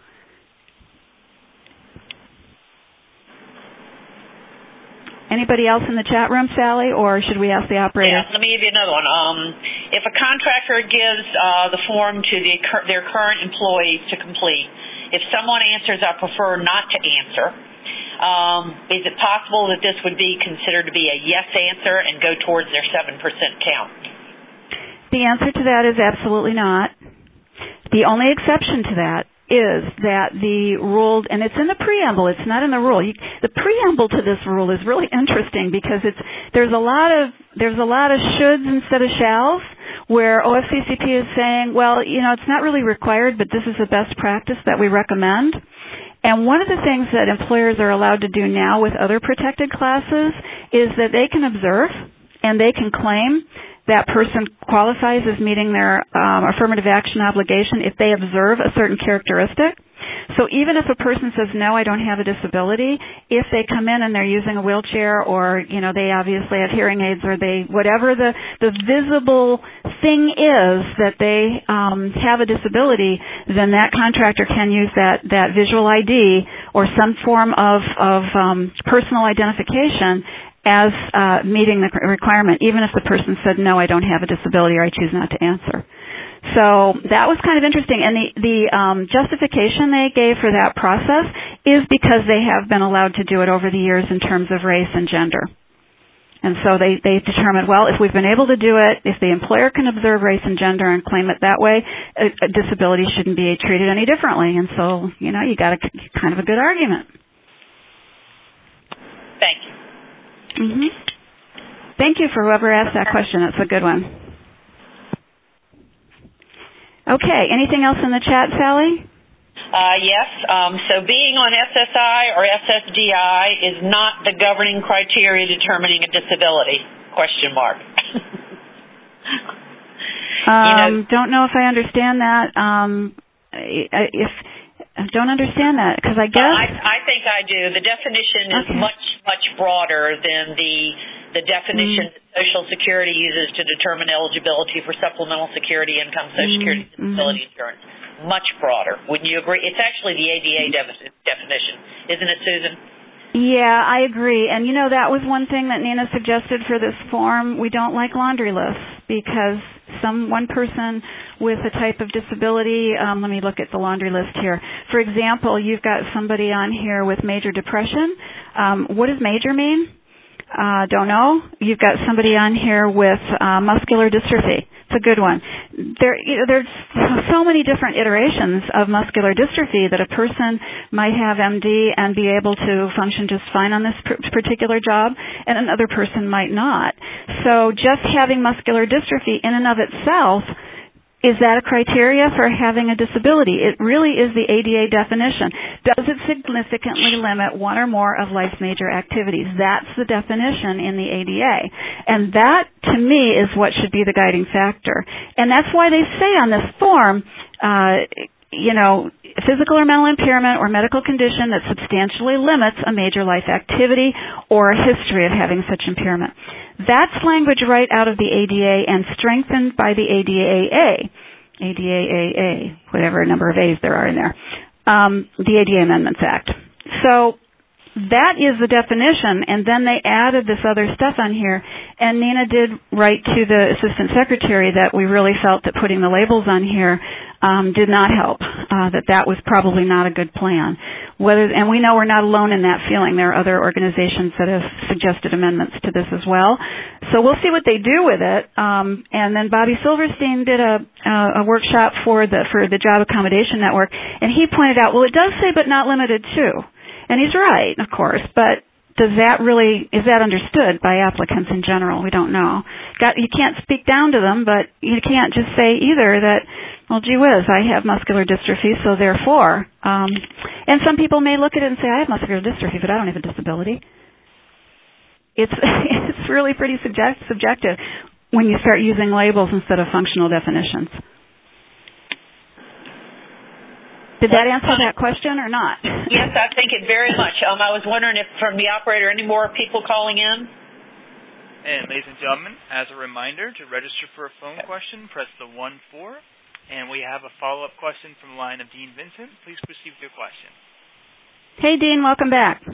Anybody else in the chat room, Sally, or should we ask the operator? Yeah, let me give you another one. Um, if a contractor gives uh, the form to the, their current employees to complete, if someone answers, I prefer not to answer, um, is it possible that this would be considered to be a yes answer and go towards their seven percent count? The answer to that is absolutely not. The only exception to that is that the rule, and it's in the preamble, it's not in the rule. You, the preamble to this rule is really interesting because it's there's a lot of there's a lot of shoulds instead of shalls, where O F C C P is saying, well, you know, it's not really required, but this is a best practice that we recommend. And one of the things that employers are allowed to do now with other protected classes is that they can observe and they can claim that person qualifies as meeting their um, affirmative action obligation if they observe a certain characteristic. So even if a person says, no, I don't have a disability, if they come in and they're using a wheelchair or, you know, they obviously have hearing aids or they, whatever the, the visible thing is that they um, have a disability, then that contractor can use that, that visual I D or some form of, of um, personal identification as uh, meeting the requirement, even if the person said, no, I don't have a disability, or I choose not to answer. So that was kind of interesting. And the, the um, justification they gave for that process is because they have been allowed to do it over the years in terms of race and gender. And so they, they determined, well, if we've been able to do it, if the employer can observe race and gender and claim it that way, a, a disability shouldn't be treated any differently. And so, you know, you got a kind of a good argument. Thank you. Mm-hmm. Thank you for whoever asked that question. That's a good one. Okay. Anything else in the chat, Sally? Uh, yes. Um, so being on S S I or S S D I is not the governing criteria determining a disability? Question mark. um, you know, don't know if I understand that. Um, if I don't understand that because I guess I, I think I do. The definition is okay. much much broader than the the definition mm. that Social Security uses to determine eligibility for supplemental security income, Social Security mm. disability mm. insurance. Much broader. Wouldn't you agree? It's actually the A D A de- definition, isn't it, Susan? Yeah, I agree. And, you know, that was one thing that Nina suggested for this form. We don't like laundry lists because some one person with a type of disability, um, let me look at the laundry list here. For example, you've got somebody on here with major depression. Um, what does major mean? Uh, don't know. You've got somebody on here with uh, muscular dystrophy. It's a good one. There, you know, there's so many different iterations of muscular dystrophy that a person might have M D and be able to function just fine on this particular job, and another person might not. So just having muscular dystrophy in and of itself, is that a criteria for having a disability? It really is the A D A definition. Does it significantly limit one or more of life's major activities? That's the definition in the A D A. And that, to me, is what should be the guiding factor. And that's why they say on this form, uh, you know, physical or mental impairment or medical condition that substantially limits a major life activity or a history of having such impairment. That's language right out of the A D A and strengthened by the A D A A, A D A A A, whatever number of A's there are in there, um, the A D A Amendments Act. So that is the definition, and then they added this other stuff on here, and Nina did write to the Assistant Secretary that we really felt that putting the labels on here um, did not help, uh, that that was probably not a good plan. Whether, and we know we're not alone in that feeling. There are other organizations that have suggested amendments to this as well. So we'll see what they do with it. Um, and then Bobby Silverstein did a, uh, a workshop for the for the Job Accommodation Network, and he pointed out, well, it does say but not limited to. And he's right, of course, but does that really, is that understood by applicants in general? We don't know. Got, you can't speak down to them, but you can't just say either that, well, gee whiz, I have muscular dystrophy, so therefore. Um, and some people may look at it and say, I have muscular dystrophy, but I don't have a disability. It's it's really pretty subject, subjective when you start using labels instead of functional definitions. Did that answer that question or not? Yes, I think it very much. Um, I was wondering if from the operator, any more people calling in? And ladies and gentlemen, as a reminder, to register for a phone question, press the one four. And we have a follow-up question from the line of Dean Vincent. Please proceed with your question. Hey, Dean, welcome back.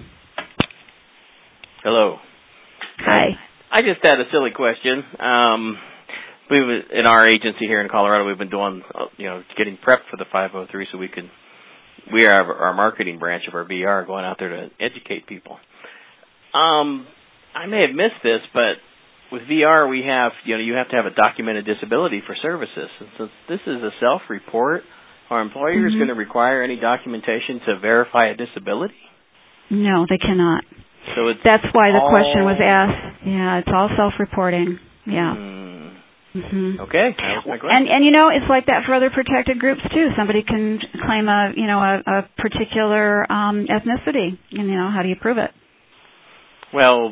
Hello. Hi. I just had a silly question. Um, we in our agency here in Colorado, we've been doing, you know, getting prepped for the five oh three, so we can. We are our marketing branch of our V R going out there to educate people. Um, I may have missed this, but with V R we have, you know, you have to have a documented disability for services. And since this is a self-report, are employers mm-hmm. going to require any documentation to verify a disability? No, they cannot. So it's That's why the all... question was asked. Yeah, it's all self-reporting. Yeah. Mm. Mm-hmm. Okay, that was my question. And and you know, it's like that for other protected groups too. Somebody can claim a you know a, a particular um, ethnicity. And, you know, how do you prove it? Well,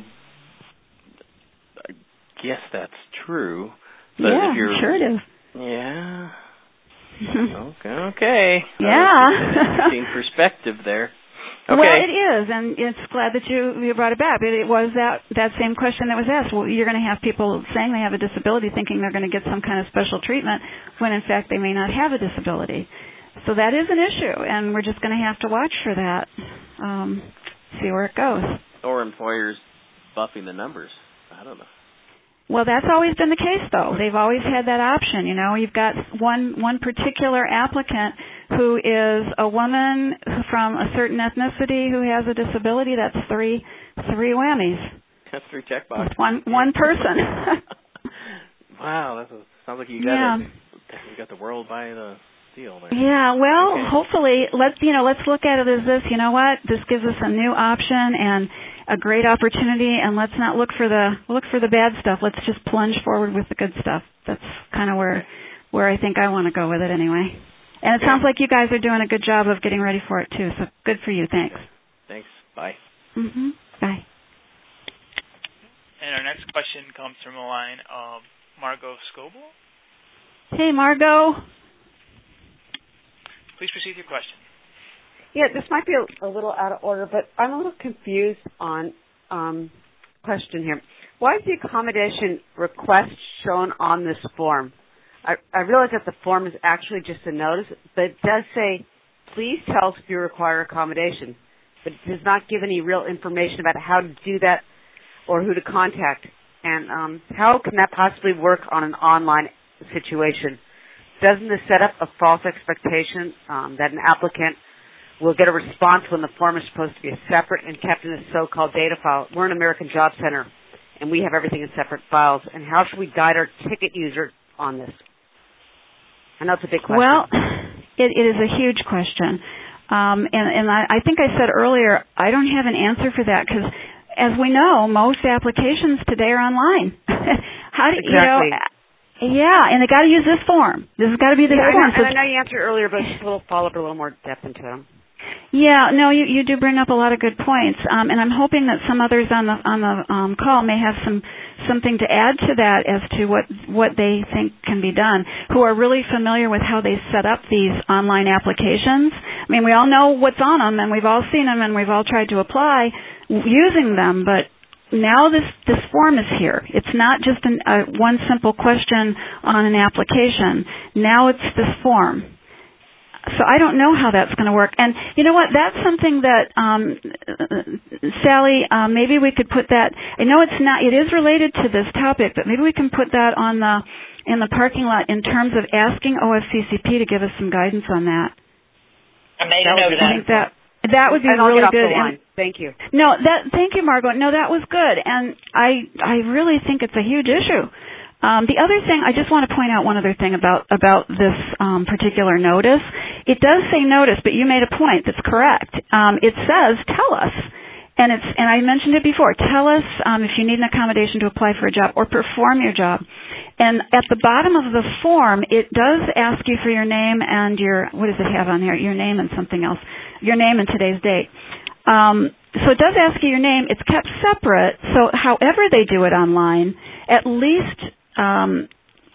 I guess that's true. But yeah, if you're, sure it is. Yeah. okay. Okay. Yeah. Interesting perspective there. Okay. Well, it is, and it's glad that you, you brought it back. It, it was that, that same question that was asked. Well, you're going to have people saying they have a disability thinking they're going to get some kind of special treatment when, in fact, they may not have a disability. So that is an issue, and we're just going to have to watch for that, um, see where it goes. Or employers buffing the numbers. I don't know. Well, that's always been the case, though. They've always had that option. You know, you've got one one particular applicant who is a woman from a certain ethnicity who has a disability. That's three three whammies. That's three check boxes. One one person. Wow, that sounds like you got yeah. a, you got the world by the deal there. Yeah, well, okay. hopefully, let's you know, let's look at it as this. You know what? This gives us a new option and a great opportunity, and let's not look for the look for the bad stuff. Let's just plunge forward with the good stuff. That's kind of where where I think I want to go with it anyway. And it sounds like you guys are doing a good job of getting ready for it too. So good for you. Thanks. Thanks. Bye. Mhm. Bye. And our next question comes from the line of Margot Scoble. Hey, Margot. Please proceed with your question. Yeah, this might be a, a little out of order, but I'm a little confused on um question here. Why is the accommodation request shown on this form? I, I realize that the form is actually just a notice, but it does say, please tell us if you require accommodation. But it does not give any real information about how to do that or who to contact. And um, how can that possibly work on an online situation? Doesn't this set up a false expectation um, that an applicant will get a response when the form is supposed to be separate and kept in a so-called data file? We're an American Job Center, and we have everything in separate files. And how should we guide our ticket user on this? I know it's a big question. Well, it, it is a huge question. Um, and and I, I think I said earlier, I don't have an answer for that because, as we know, most applications today are online. How do exactly. you know? Yeah, and they got to use this form. This has got to be the yeah, form. I know, and I know you answered earlier, but just a little follow-up, a little more depth into them. Yeah, no, you, you do bring up a lot of good points, um, and I'm hoping that some others on the on the um, call may have some something to add to that as to what what they think can be done. Who are really familiar with how they set up these online applications. I mean, we all know what's on them, and we've all seen them, and we've all tried to apply using them, but now this, this form is here. It's not just an, uh, one simple question on an application. Now it's this form. So I don't know how that's going to work. And you know what? That's something that, um, Sally, uh, maybe we could put that, I know it's not, it is related to this topic, but maybe we can put that on the, in the parking lot in terms of asking O F C C P to give us some guidance on that. I made a note of that. I think that. That would be and I'll really get off good. The line. And, thank you. No, that. Thank you, Margot. No, that was good, and I I really think it's a huge issue. Um, the other thing, I just want to point out one other thing about about this um, particular notice. It does say notice, but you made a point that's correct. Um, it says tell us, and it's and I mentioned it before. Tell us um, if you need an accommodation to apply for a job or perform your job. And at the bottom of the form, it does ask you for your name and your, what does it have on here? Your name and something else. Your name and today's date. Um, so it does ask you your name. It's kept separate. So however they do it online, at least um,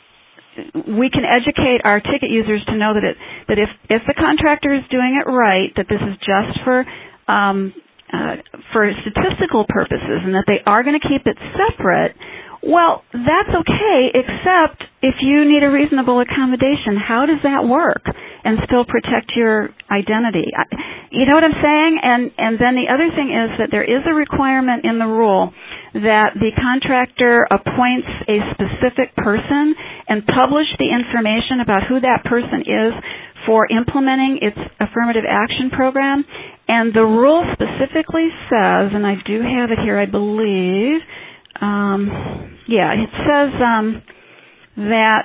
we can educate our ticket users to know that it that if, if the contractor is doing it right, that this is just for um, uh, for statistical purposes and that they are going to keep it separate. Well, that's okay, except if you need a reasonable accommodation, how does that work and still protect your identity? You know what I'm saying? And and then the other thing is that there is a requirement in the rule that the contractor appoints a specific person and publish the information about who that person is for implementing its affirmative action program. And the rule specifically says, and I do have it here, I believe, Um, yeah, it says um, that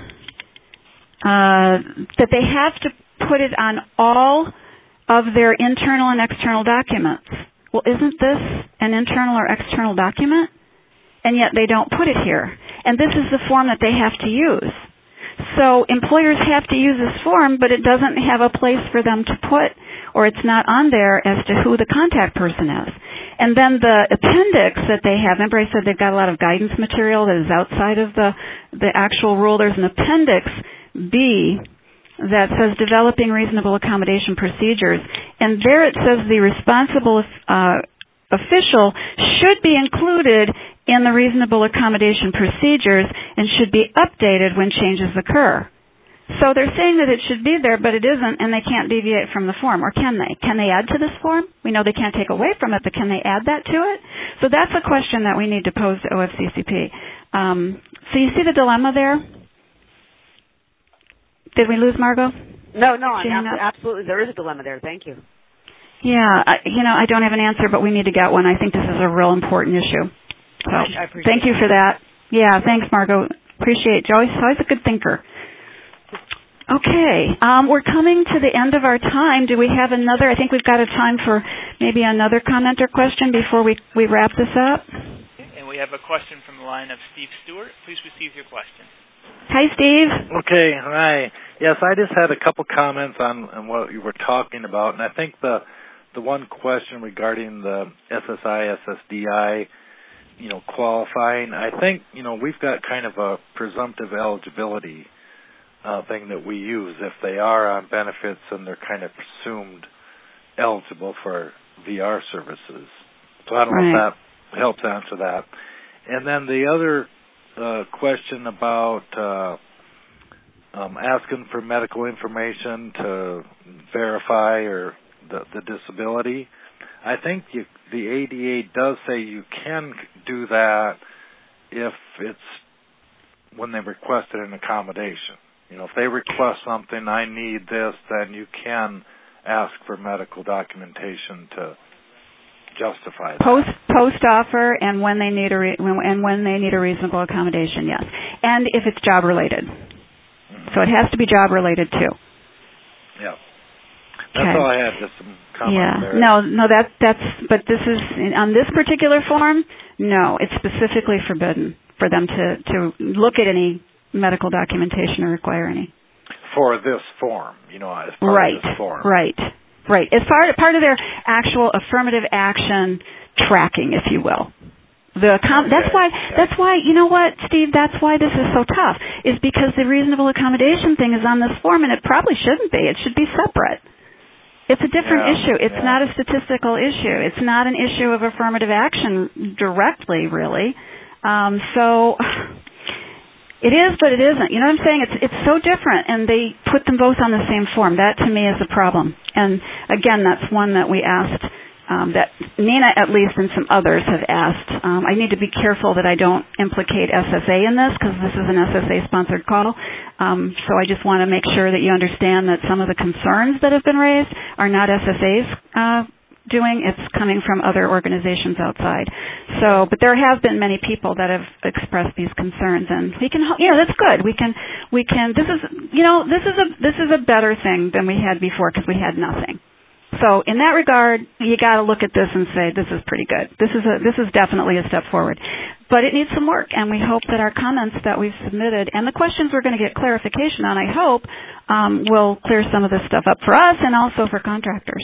uh, that they have to put it on all of their internal and external documents. Well, isn't this an internal or external document? And yet they don't put it here. And this is the form that they have to use. So employers have to use this form, but it doesn't have a place for them to put, or it's not on there as to who the contact person is. And then the appendix that they have, remember I said they've got a lot of guidance material that is outside of the, the actual rule. There's an appendix B that says developing reasonable accommodation procedures. And there it says the responsible uh, official should be included in the reasonable accommodation procedures and should be updated when changes occur. So they're saying that it should be there, but it isn't, and they can't deviate from the form. Or can they? Can they add to this form? We know they can't take away from it, but can they add that to it? So that's a question that we need to pose to O F C C P. Um, so you see the dilemma there? Did we lose Margot? No, no, I'm absolutely. There is a dilemma there. Thank you. Yeah, I, you know, I don't have an answer, but we need to get one. I think this is a real important issue. So I appreciate thank you for that. Yeah, thanks, Margot. Appreciate it. Joyce, always a good thinker. Okay, um, we're coming to the end of our time. Do we have another? I think we've got a time for maybe another comment or question before we, we wrap this up. And we have a question from the line of Steve Stewart. Please receive your question. Hi, Steve. Okay, hi. Yes, I just had a couple comments on, on what you were talking about, and I think the the one question regarding the S S I, S S D I, you know, qualifying, I think, you know, we've got kind of a presumptive eligibility Uh, thing that we use. If they are on benefits, and they're kind of presumed eligible for V R services. So I don't right. know if that helps answer that. And then the other uh, question about uh, um, asking for medical information to verify or the, the disability. I think you, the A D A does say you can do that if it's when they requested an accommodation. You know, if they request something, I need this, then you can ask for medical documentation to justify that. Post post offer, and when they need a re- and when they need a reasonable accommodation, yes, and if it's job related. Mm-hmm. So it has to be job related too. Yeah, that's okay. all I had. Just some comments yeah. there. No, no, that that's. But this is on this particular form. No, it's specifically forbidden for them to to look at any medical documentation or require any. For this form, you know, as part right, of this form. Right, right. As part, part of their actual affirmative action tracking, if you will. The com- okay. That's why, okay. that's why, you know what, Steve, that's why this is so tough, is because the reasonable accommodation thing is on this form, and it probably shouldn't be. It should be separate. It's a different yeah, issue. It's yeah. not a statistical issue. It's not an issue of affirmative action directly, really. Um, so... It is, but it isn't. You know what I'm saying? It's it's so different, and they put them both on the same form. That, to me, is a problem. And, again, that's one that we asked, um, that Nina, at least, and some others have asked. Um, I need to be careful that I don't implicate S S A in this, because this is an S S A-sponsored call. Um, so I just want to make sure that you understand that some of the concerns that have been raised are not S S A's uh doing. It's coming from other organizations outside. So, but there have been many people that have expressed these concerns, and we can, you know, that's good. We can, we can. This is, you know, this is a this is a better thing than we had before, because we had nothing. So, in that regard, you got to look at this and say this is pretty good. This is a this is definitely a step forward, but it needs some work, and we hope that our comments that we've submitted and the questions we're going to get clarification on, I hope, um, will clear some of this stuff up for us and also for contractors.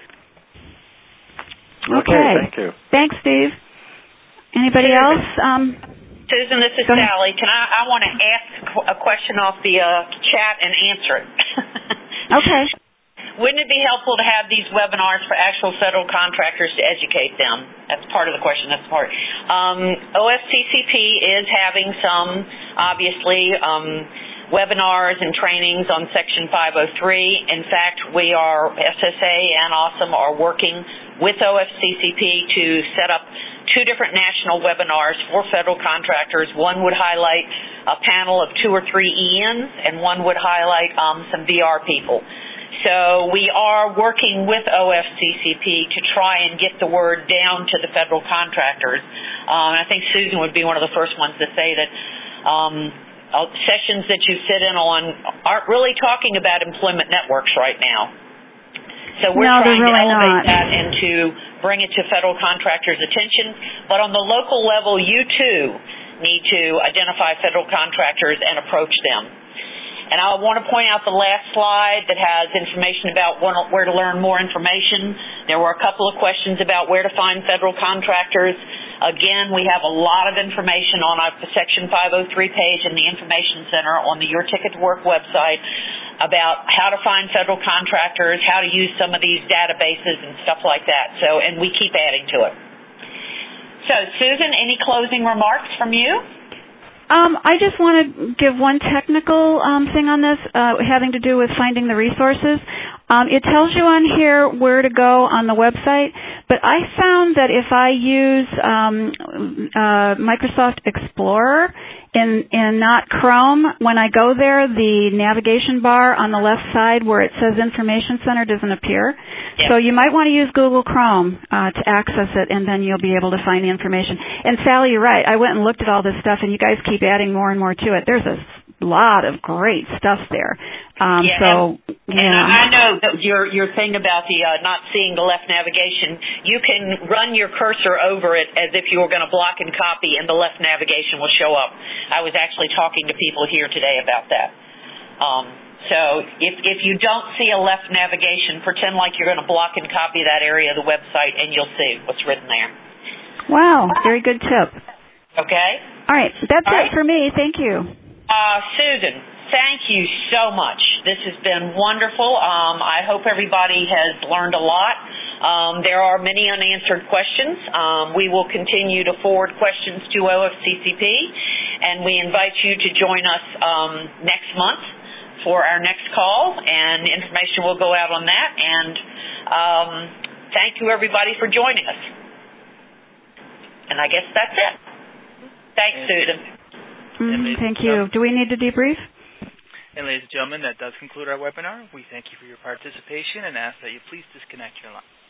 Okay. okay. Thank you. Thanks, Steve. Anybody Susan, else? Um, Susan, this is Sally. Can I? I want to ask a question off the uh, chat and answer it. Okay. Wouldn't it be helpful to have these webinars for actual federal contractors to educate them? That's part of the question. That's part. Um, O F C C P is having some, obviously, um, webinars and trainings on Section five oh three. In fact, we are, S S A and Awesome are working with O F C C P to set up two different national webinars for federal contractors. One would highlight a panel of two or three E Ns, and one would highlight um, some V R people. So we are working with O F C C P to try and get the word down to the federal contractors. Um, I think Susan would be one of the first ones to say that um, uh, sessions that you sit in on aren't really talking about employment networks right now. So we're no, trying really to elevate not. that and to bring it to federal contractors' attention. But on the local level, you too need to identify federal contractors and approach them. And I want to point out the last slide that has information about where to learn more information. There were a couple of questions about where to find federal contractors. Again, we have a lot of information on our Section five oh three page in the Information Center on the Your Ticket to Work website about how to find federal contractors, how to use some of these databases and stuff like that. So, and we keep adding to it. So, Susan, any closing remarks from you? Um, I just want to give one technical um, thing on this, uh, having to do with finding the resources. Um, it tells you on here where to go on the website, but I found that if I use um, uh, Microsoft Explorer in, in not Chrome, when I go there, the navigation bar on the left side where it says Information Center doesn't appear. Yeah. So you might want to use Google Chrome uh, to access it, and then you'll be able to find the information. And Sally, you're right. I went and looked at all this stuff, and you guys keep adding more and more to it. There's a lot of great stuff there. Um, yeah, so, and, yeah. and I know that your your thing about the uh, not seeing the left navigation, you can run your cursor over it as if you were going to block and copy, and the left navigation will show up. I was actually talking to people here today about that. Um, so if if you don't see a left navigation, pretend like you're going to block and copy that area of the website, and you'll see what's written there. Wow, very good tip. Okay? All right, that's All it right. for me. Thank you. Uh, Susan, thank you so much. This has been wonderful. Um, I hope everybody has learned a lot. Um, there are many unanswered questions. Um, we will continue to forward questions to O F C C P, and we invite you to join us um, next month for our next call, and information will go out on that. And um, thank you, everybody, for joining us. And I guess that's it. Thanks, Susan. Mm, thank you. Do we need to debrief? And ladies and gentlemen, that does conclude our webinar. We thank you for your participation and ask that you please disconnect your line.